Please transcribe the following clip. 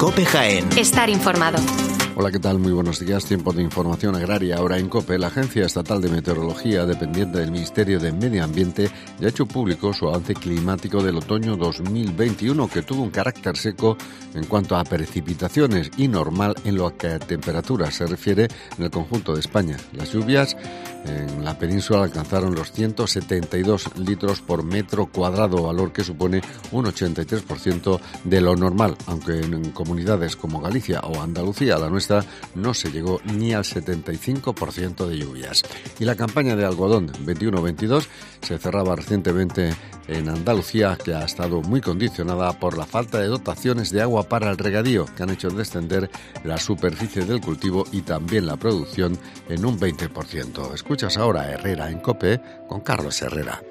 COPE Jaén. Estar informado. Hola, ¿qué tal? Muy buenos días. Tiempo de información agraria ahora en COPE. La Agencia Estatal de Meteorología, dependiente del Ministerio de Medio Ambiente, ya ha hecho público su avance climático del otoño 2021, que tuvo un carácter seco en cuanto a precipitaciones y normal en lo que a temperatura se refiere en el conjunto de España. Las lluvias en la península alcanzaron los 172 litros por metro cuadrado, valor que supone un 83% de lo normal, aunque en comunidades como Galicia o Andalucía, la nuestra, no se llegó ni al 75% de lluvias. Y la campaña de algodón 21-22 se cerraba recientemente en Andalucía, que ha estado muy condicionada por la falta de dotaciones de agua para el regadío, que han hecho descender la superficie del cultivo y también la producción en un 20%. Escuchas ahora a Herrera en COPE con Carlos Herrera.